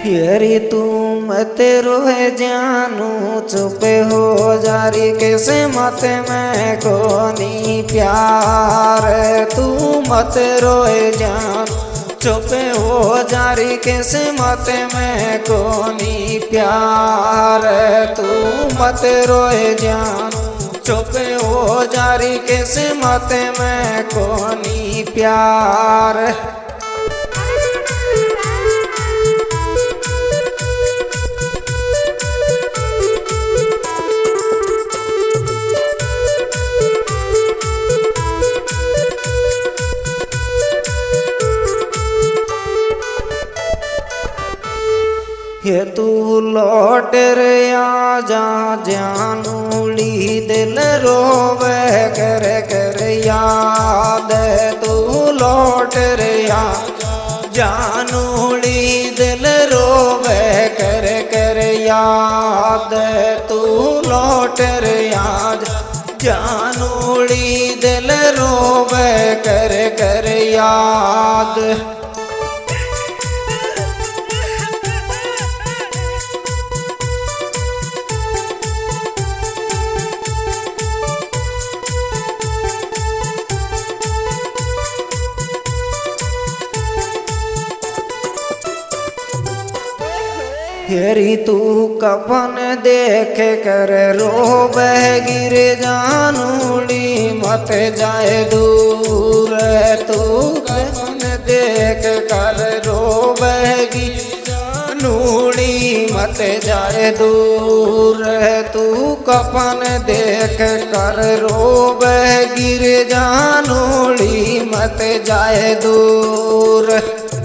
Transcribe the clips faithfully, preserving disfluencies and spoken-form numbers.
हेरी तू मत रोए जानू चुप हो जारी कैसे मत मैं कोनी प्यार तू मत रोए जान चुप हो जारी कैसे मत मैं कोनी प्यार तू मत रोए जान चुप हो जारी कैसे मत मैं कोनी प्यार। ये तू लौट रे आजा जानूली दिल रोवे कर कर याद तू लौट रे आजा जानूली दिल रोवे कर कर याद तू लौट रे आजा जानूली दिल रोवे कर कर याद। हेरी तू कफन देख कर रोवे गिर जानूली मत जाए दूर तू कफन देख कर रोवे गिर जानूली मत जाए दूर तू कफन देख कर रोवे गिर जानूली मत जाए दूर।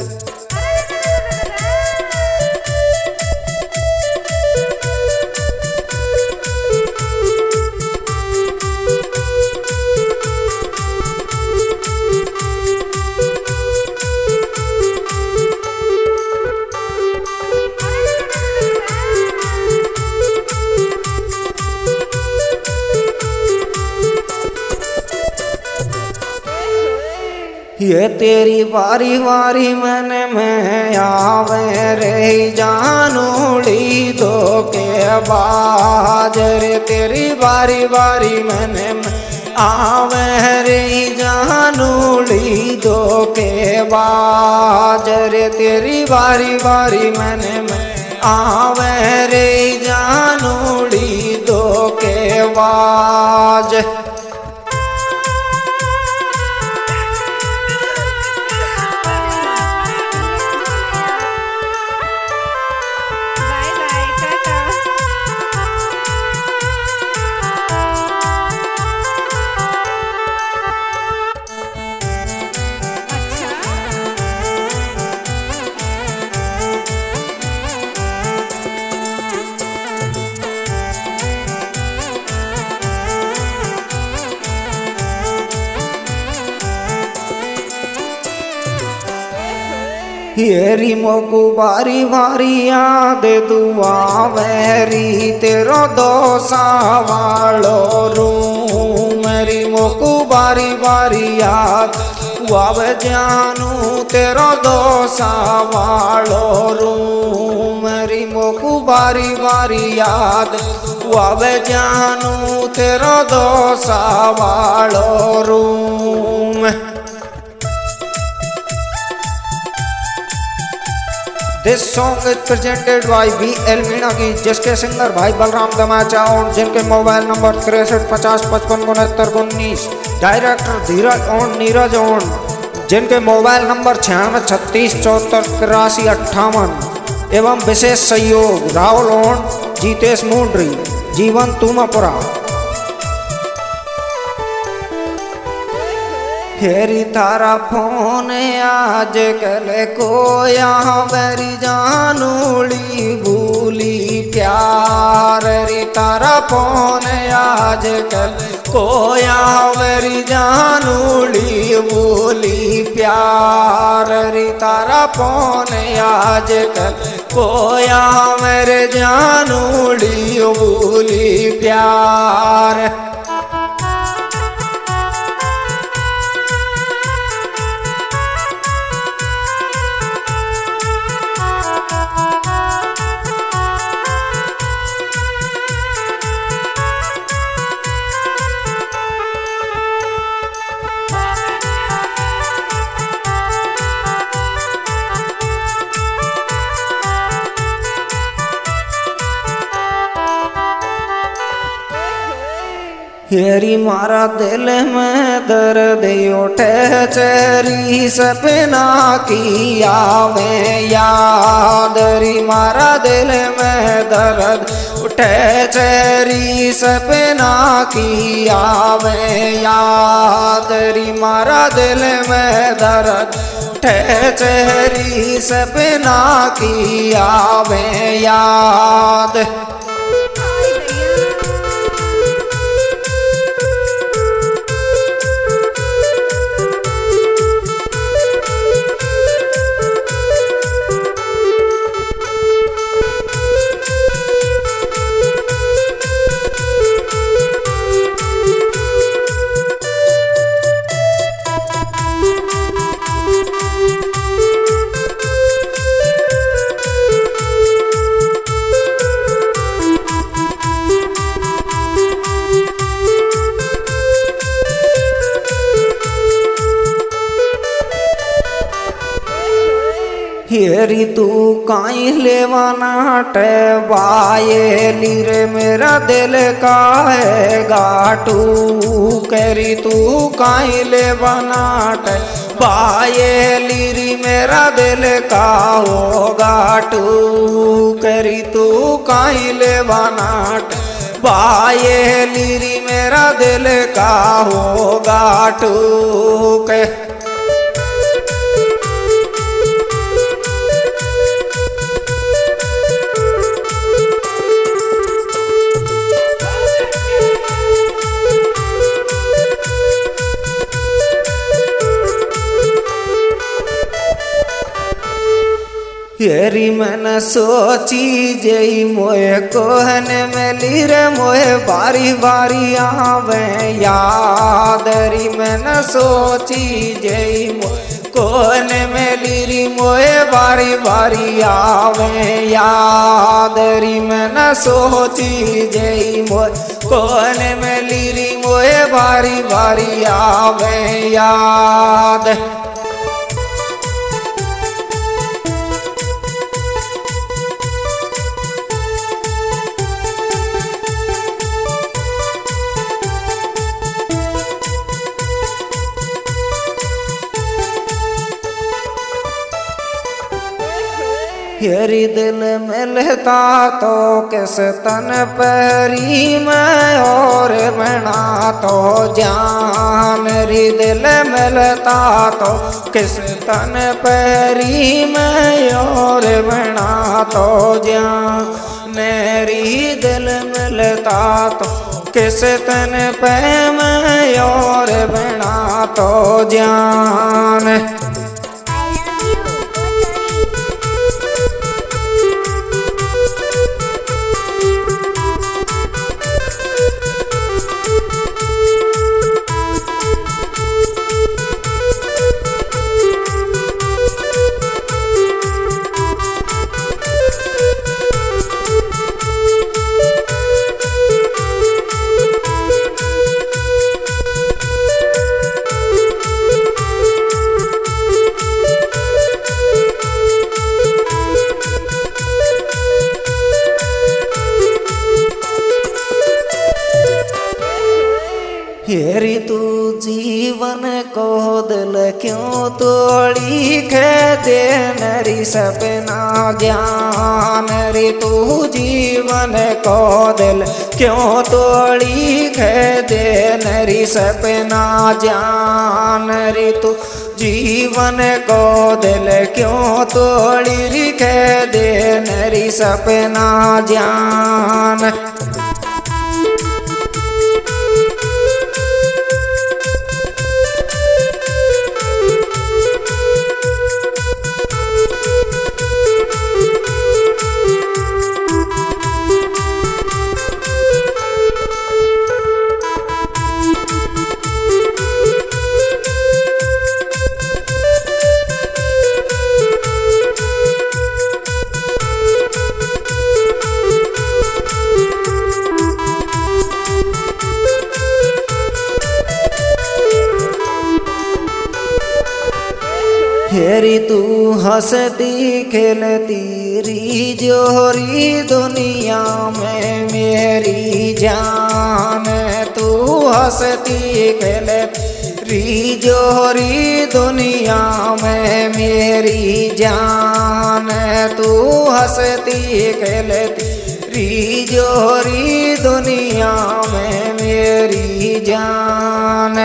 ये तेरी बारी बारी मन में आवे रे जानूली दो के बाज रे तेरी बारी बारी मन में आवे रे जानूली दो के बाज रे तेरी बारी बारी मन में आवे रे जानूली दो के बाज। हेरी मोकू बारी बारी याद दुआ वेरी तेरो दोसा वालो रू मेरी मोकू बारी बारी याद वाव जानू तेरो दोसा वालो रू मेरी मोकू बारी बारी याद वाव जानू तेरो दोसा वालो room. This song is presented by V L Meena की जिसके सिंगर भाई बलराम दमाचा और जिनके मोबाइल नंबर तिरसठ पचास पचपन उनहत्तर उन्नीस डायरेक्टर धीरज और नीरज और जिनके मोबाइल नंबर छियानवे छत्तीस चौहत्तर तिरासी अट्ठावन एवं विशेष सहयोग राहुल और जीतेश मुंड्री जीवन तुमापुरा। हेरी तारा फोन आज कल कोया मेरी जानूली भूली प्यार रे तारा फोन आज कल कोया मेरी जानूली भूली प्यार रे तारा फोन आज कल कोया मेरे जानूली भूली प्यार। हेरी मारा दिल में दर्द उठे चेरी सपना की आवे याद री मारा दिल में दर्द उठे चेरी सपना की आवे याद री मारा दिल में दर्द उठे चेरी सपना की आवे याद। हेरी तू काई लेवाना टबाए लीर मेरा दिल का है गाटू करी तू काई लेवाना टबाए लीरी मेरा दिल का हो गाटू करी तू काई लेवाना टबाए लीरी मेरा दिल का हो गाटू के। हेरी मन सोची जई मोए कोहन में लीर मोए बारी बारी आवे याद री मन सोची जई मोए कोहन में लीरी मोए बारी बारी आवे याद री मन सोची जई मोए कोहन में लीरी मोए बारी बारी आवे याद। हेरी दिल मिलता तो किस तन परी में और बना तो जान री दिल मिलता तो किस तन परी में और बना तो जान री दिल मिलता तो किस तन पे में और बना तो जान। हेरी तू जीवन को दिल क्यों तोड़ी खे दे नरी सपना ज्ञान रे तू जीवन को दिल क्यों तोड़ी खे दे नरी सपना ज्ञान रे तू जीवन को दिल क्यों तोड़ी खे दे नरी सपना ज्ञान। हेरी तू हंसती खेलती रिजोरी दुनिया में मेरी जान, तू हंसती खेलती रिजोरी दुनिया में मेरी जान, तू हंसती खेलती रिजोरी दुनिया में मेरी जान।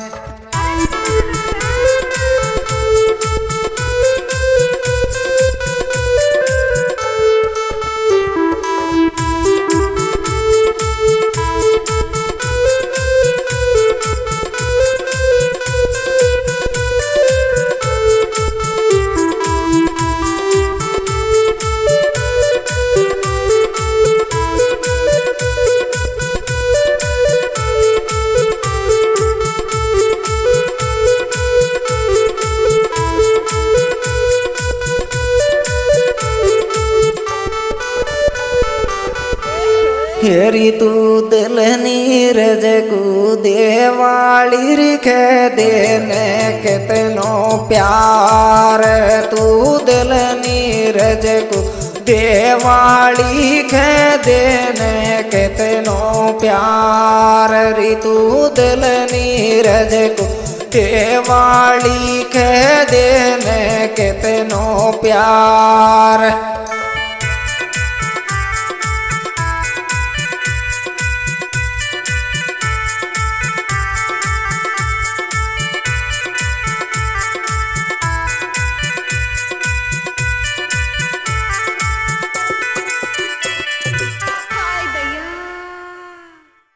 हेरी तू दिल नीरज को देवाली रिखे देने कितनो प्यार, तू दिल नीरज को देवाली खे देने कितनो प्यार री, तू दिल नीरज को देवाली खे देने कितनो प्यार।